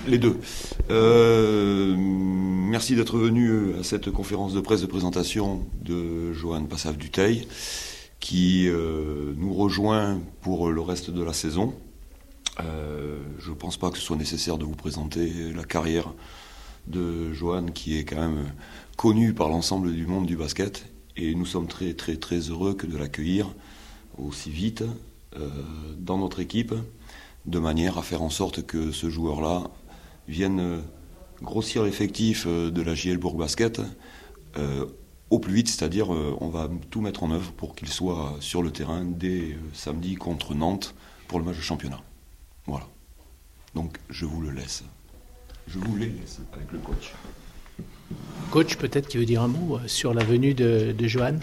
Les deux. Merci d'être venu à cette conférence de presse de présentation de Johan Passav-Dutheil, qui nous rejoint pour le reste de la saison. Je ne pense pas que ce soit nécessaire de vous présenter la carrière de Johan, qui est quand même connu par l'ensemble du monde du basket, et nous sommes très très très heureux que de l'accueillir aussi vite dans notre équipe, de manière à faire en sorte que ce joueur-là vienne grossir l'effectif de la JL Bourg Basket au plus vite, c'est-à-dire on va tout mettre en œuvre pour qu'il soit sur le terrain dès samedi contre Nantes pour le match de championnat. Voilà. Donc je vous le laisse. Je vous les laisse avec le coach. Coach, peut-être qui veut dire un mot sur la venue de Johan.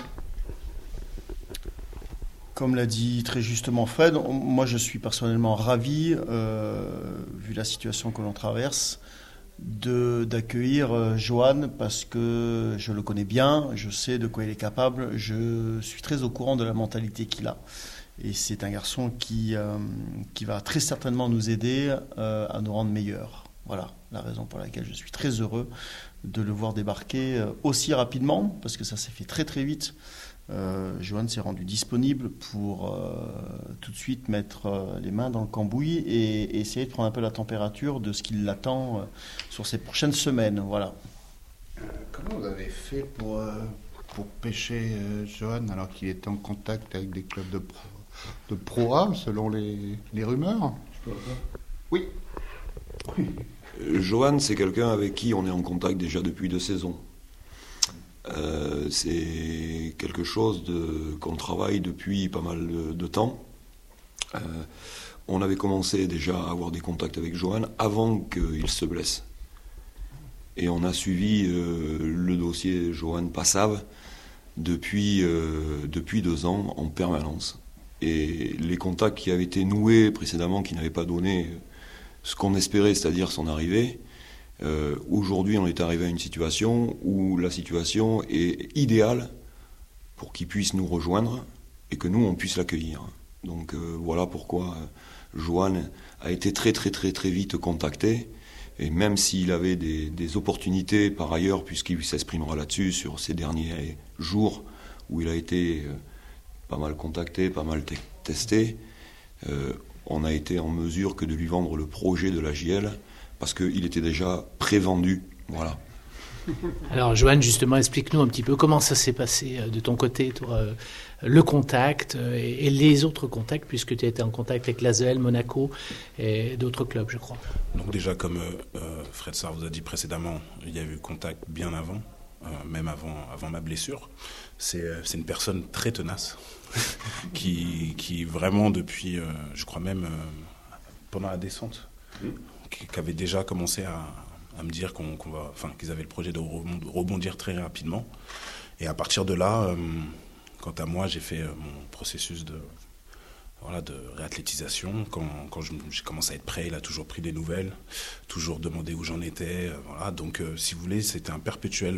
Comme l'a dit très justement Fred, moi je suis personnellement ravi, vu la situation que l'on traverse, d'accueillir Johan, parce que je le connais bien, je sais de quoi il est capable, je suis très au courant de la mentalité qu'il a. Et c'est un garçon qui va très certainement nous aider à nous rendre meilleurs. Voilà la raison pour laquelle je suis très heureux de le voir débarquer aussi rapidement, parce que ça s'est fait très très vite. Johan s'est rendu disponible pour tout de suite mettre les mains dans le cambouis et essayer de prendre un peu la température de ce qui l'attend sur ces prochaines semaines. Voilà. Comment vous avez fait pour pêcher Johan alors qu'il était en contact avec des clubs de Pro A, selon les rumeurs? Oui. Johan, c'est quelqu'un avec qui on est en contact déjà depuis 2 saisons. C'est quelque chose qu'on travaille depuis pas mal de temps. On avait commencé déjà à avoir des contacts avec Johan avant qu'il se blesse. Et on a suivi le dossier Johan Passav depuis 2 ans en permanence. Et les contacts qui avaient été noués précédemment, qui n'avaient pas donné ce qu'on espérait, c'est-à-dire son arrivée, aujourd'hui on est arrivé à une situation où la situation est idéale pour qu'il puisse nous rejoindre et que nous on puisse l'accueillir. Donc voilà pourquoi Johan a été très très très très vite contacté, et même s'il avait des opportunités par ailleurs, puisqu'il s'exprimera là-dessus sur ces derniers jours où il a été pas mal contacté, pas mal testé, on a été en mesure que de lui vendre le projet de la JL, parce qu'il était déjà prévendu. Voilà. Alors Johan, justement, explique-nous un petit peu comment ça s'est passé de ton côté, toi, le contact et les autres contacts, puisque tu as été en contact avec l'ASVEL, Monaco et d'autres clubs, je crois. Donc déjà, comme Fred Sarr vous a dit précédemment, il y a eu contact bien avant, même avant ma blessure. C'est une personne très tenace, qui vraiment depuis, je crois même pendant la descente, qui avait déjà commencé à me dire qu'ils avaient le projet de rebondir très rapidement. Et à partir de là, quant à moi, j'ai fait mon processus de réathlétisation. Quand j'ai commencé à être prêt, il a toujours pris des nouvelles, toujours demandé où j'en étais. Donc, si vous voulez, c'était un perpétuel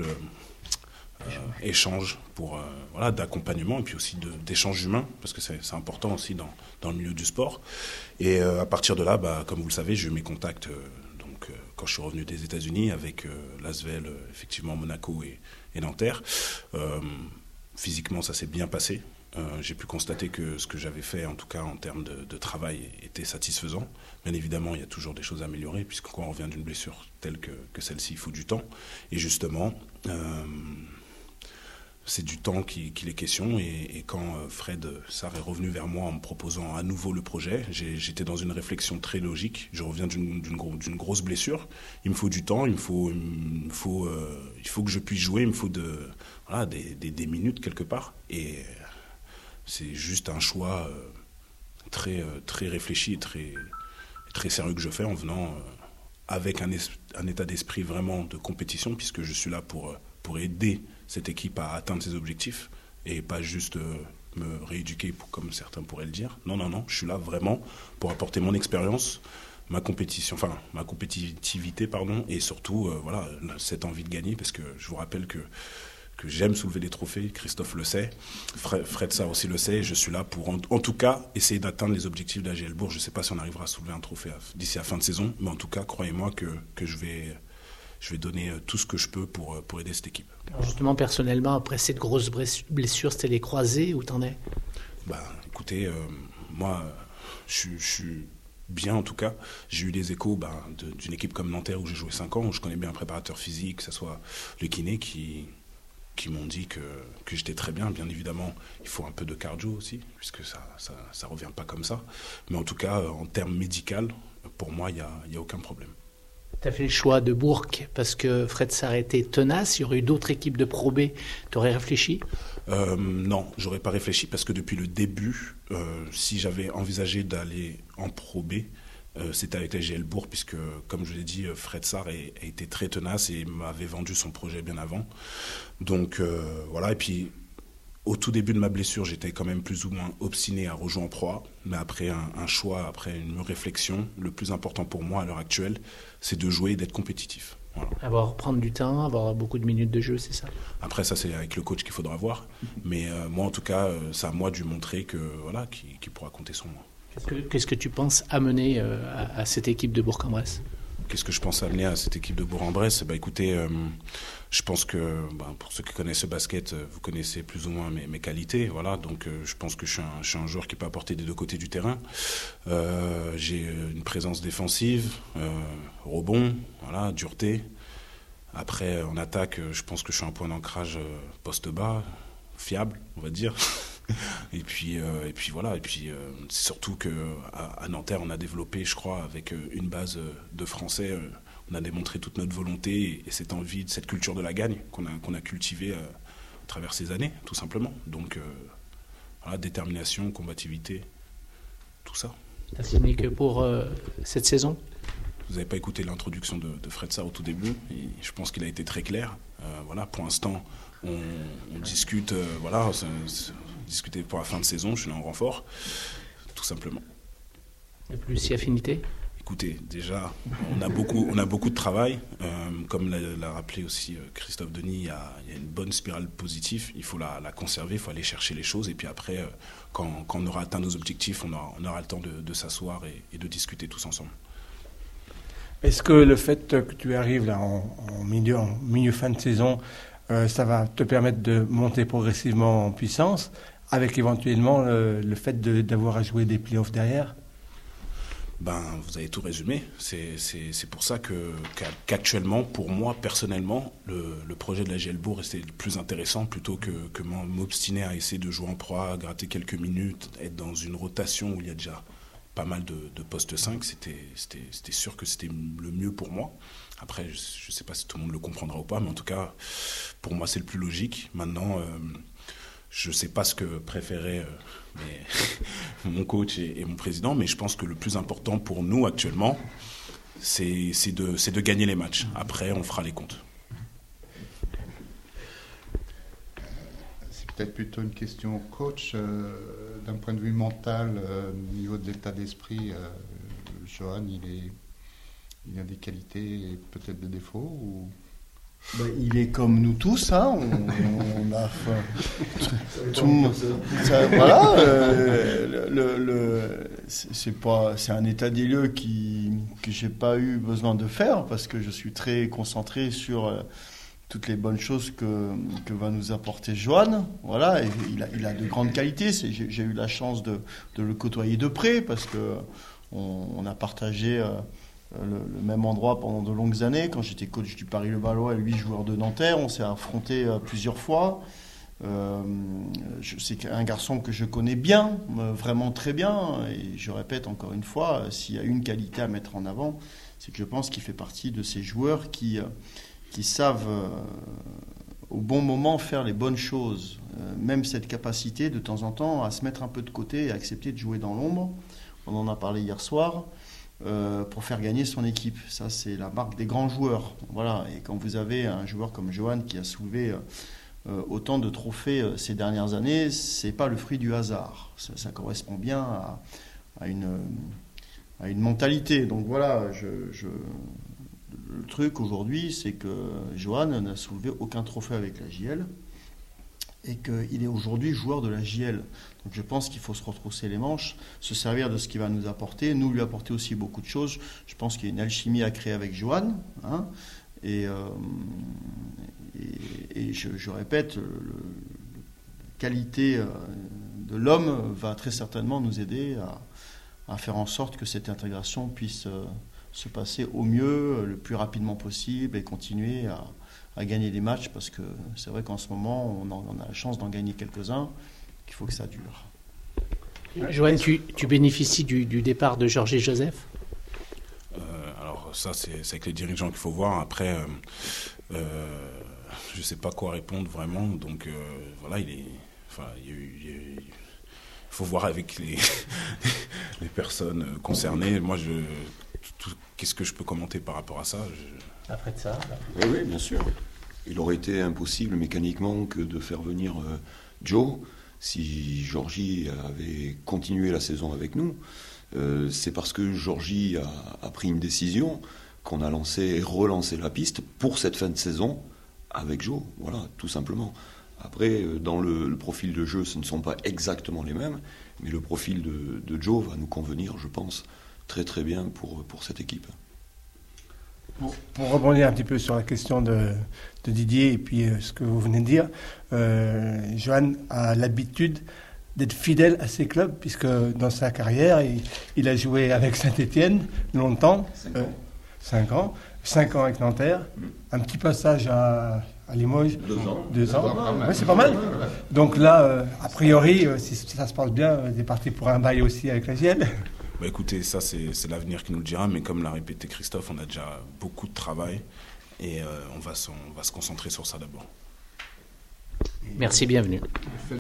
échange d'accompagnement et puis aussi d'échange humain, parce que c'est important aussi dans le milieu du sport. Et à partir de là, comme vous le savez, j'ai eu mes contacts quand je suis revenu des États-Unis avec l'ASVEL, effectivement Monaco et Nanterre. Physiquement, ça s'est bien passé. J'ai pu constater que ce que j'avais fait, en tout cas en termes de travail, était satisfaisant. Bien évidemment, il y a toujours des choses à améliorer, puisque quand on revient d'une blessure telle que celle-ci, il faut du temps. Et justement, c'est du temps qu'il est question, et quand Fred Sarr est revenu vers moi en me proposant à nouveau le projet, j'étais dans une réflexion très logique. Je reviens d'une grosse blessure, il me faut du temps, il faut que je puisse jouer, il me faut des minutes quelque part, et c'est juste un choix très, très réfléchi et très, très sérieux que je fais en venant avec un état d'esprit vraiment de compétition, puisque je suis là pour aider cette équipe à atteindre ses objectifs et pas juste me rééduquer, comme certains pourraient le dire. Non, je suis là vraiment pour apporter mon expérience, ma compétitivité, et surtout cette envie de gagner, parce que je vous rappelle que j'aime soulever des trophées. Christophe le sait, Fred Sarr aussi le sait. Je suis là pour, en tout cas, essayer d'atteindre les objectifs d'AGL Bourg. Je ne sais pas si on arrivera à soulever un trophée d'ici à fin de saison, mais en tout cas, croyez-moi que je vais donner tout ce que je peux pour aider cette équipe. Alors justement, personnellement, après cette grosse blessure, c'était les croisés, où t'en es ? Écoutez, moi, je suis bien en tout cas. J'ai eu des échos d'une équipe comme Nanterre où j'ai joué 5 ans, où je connais bien un préparateur physique, que ce soit le kiné, qui m'ont dit que j'étais très bien. Bien évidemment, il faut un peu de cardio aussi, puisque ça revient pas comme ça. Mais en tout cas, en termes médicaux, pour moi, il y a aucun problème. Tu as fait le choix de Bourg parce que Fred Sarr était tenace. Il y aurait eu d'autres équipes de Pro B. Tu aurais réfléchi ? Non, j'aurais pas réfléchi parce que depuis le début, si j'avais envisagé d'aller en Pro B, c'était avec l'AGL Bourg, puisque, comme je l'ai dit, Fred Sarr a été très tenace et m'avait vendu son projet bien avant. Donc voilà, et puis au tout début de ma blessure, j'étais quand même plus ou moins obstiné à rejoindre en Pro A, mais après un choix, après une réflexion, le plus important pour moi à l'heure actuelle, c'est de jouer et d'être compétitif. Voilà. Prendre du temps, avoir beaucoup de minutes de jeu, c'est ça ? Après, ça, c'est avec le coach qu'il faudra voir. Mais moi, en tout cas, c'est à moi de lui montrer qu'il pourra compter sur moi. Qu'est-ce que tu penses amener à cette équipe de Bourg-en-Bresse ? Qu'est-ce que je pense amener à cette équipe de Bourg-en-Bresse ? Écoutez, je pense que pour ceux qui connaissent le basket, vous connaissez plus ou moins mes qualités. Voilà, donc je pense que je suis un joueur qui peut apporter des deux côtés du terrain. J'ai une présence défensive, rebond, voilà, dureté. Après, en attaque, je pense que je suis un point d'ancrage poste bas, fiable, on va dire. Et puis voilà. Et puis c'est surtout que à Nanterre, on a développé, je crois, avec une base de français, on a démontré toute notre volonté et cette envie, cette culture de la gagne qu'on a cultivée à travers ces années, tout simplement. Donc voilà, détermination, combativité, tout ça. T'as signé que pour cette saison ? Vous n'avez pas écouté l'introduction de Fred Sarr au tout début. Et je pense qu'il a été très clair. Voilà, pour l'instant, on discute. Voilà. Discuter pour la fin de saison, je suis là en renfort, tout simplement. Et plus si affinité ? Écoutez, déjà, on a beaucoup de travail. Comme l'a rappelé aussi Christophe Denis, il y a une bonne spirale positive. Il faut la conserver, il faut aller chercher les choses. Et puis après, quand on aura atteint nos objectifs, on aura le temps de s'asseoir et de discuter tous ensemble. Est-ce que le fait que tu arrives là en milieu fin de saison, ça va te permettre de monter progressivement en puissance, avec éventuellement le fait d'avoir à jouer des playoffs derrière ? Vous avez tout résumé. C'est pour ça qu'actuellement, pour moi, personnellement, le projet de l'AGL Bourg était le plus intéressant plutôt que m'obstiner à essayer de jouer en Pro A, gratter quelques minutes, être dans une rotation où il y a déjà pas mal de postes 5. C'était sûr que c'était le mieux pour moi. Après, je ne sais pas si tout le monde le comprendra ou pas, mais en tout cas, pour moi, c'est le plus logique. Maintenant, je ne sais pas ce que préférait mon coach et mon président, mais je pense que le plus important pour nous actuellement, c'est de gagner les matchs. Après, on fera les comptes. C'est peut-être plutôt une question au coach. D'un point de vue mental, au niveau de l'état d'esprit, Johan, il a des qualités et peut-être des défauts ou... Il est comme nous tous, hein. On a tout. Voilà. C'est un état des lieux que j'ai pas eu besoin de faire parce que je suis très concentré sur toutes les bonnes choses que va nous apporter Johan. Voilà. Et il a de grandes qualités. J'ai eu la chance de le côtoyer de près parce que on a partagé. Le même endroit pendant de longues années. Quand j'étais coach du Paris-Levallois et lui joueur de Nanterre, on s'est affrontés plusieurs fois. C'est un garçon que je connais bien, vraiment très bien. Et je répète encore une fois, s'il y a une qualité à mettre en avant, c'est que je pense qu'il fait partie de ces joueurs qui savent au bon moment faire les bonnes choses. Même cette capacité de temps en temps à se mettre un peu de côté et accepter de jouer dans l'ombre. On en a parlé hier soir. Pour faire gagner son équipe. Ça, c'est la marque des grands joueurs. Voilà. Et quand vous avez un joueur comme Johan qui a soulevé autant de trophées ces dernières années, c'est pas le fruit du hasard. Ça correspond bien à une mentalité. Donc voilà, le truc aujourd'hui, c'est que Johan n'a soulevé aucun trophée avec la JL et qu'il est aujourd'hui joueur de la JL. Donc je pense qu'il faut se retrousser les manches, se servir de ce qu'il va nous apporter, nous lui apporter aussi beaucoup de choses. Je pense qu'il y a une alchimie à créer avec Johan, hein, et je répète, la qualité de l'homme va très certainement nous aider à faire en sorte que cette intégration puisse se passer au mieux, le plus rapidement possible, et continuer à gagner des matchs, parce que c'est vrai qu'en ce moment, on a la chance d'en gagner quelques-uns, qu'il faut que ça dure. Johan, tu bénéficies du départ de Georges et Joseph? Alors ça, c'est avec les dirigeants qu'il faut voir. Après, je ne sais pas quoi répondre vraiment. Donc voilà, il faut voir avec les personnes concernées. Moi, qu'est-ce que je peux commenter par rapport à ça? Après de ça Oui, bien sûr. Il aurait été impossible mécaniquement que de faire venir Joe si Georgie avait continué la saison avec nous. C'est parce que Georgie a pris une décision qu'on a lancé et relancé la piste pour cette fin de saison avec Joe. Voilà, tout simplement. Après, dans le profil de jeu, ce ne sont pas exactement les mêmes, mais le profil de Joe va nous convenir, je pense, très très bien pour cette équipe. Pour rebondir un petit peu sur la question de Didier et puis ce que vous venez de dire, Johan a l'habitude d'être fidèle à ses clubs, puisque dans sa carrière, il a joué avec Saint-Étienne longtemps, 5 ans, 5 ans avec Nanterre, un petit passage à Limoges, 2 ans. Ouais, c'est pas mal. Donc là, a priori, si ça se passe bien, il est parti pour un bail aussi avec la JL. Bah écoutez, ça c'est l'avenir qui nous le dira, mais comme l'a répété Christophe, on a déjà beaucoup de travail et on va se concentrer sur ça d'abord. Merci, bienvenue.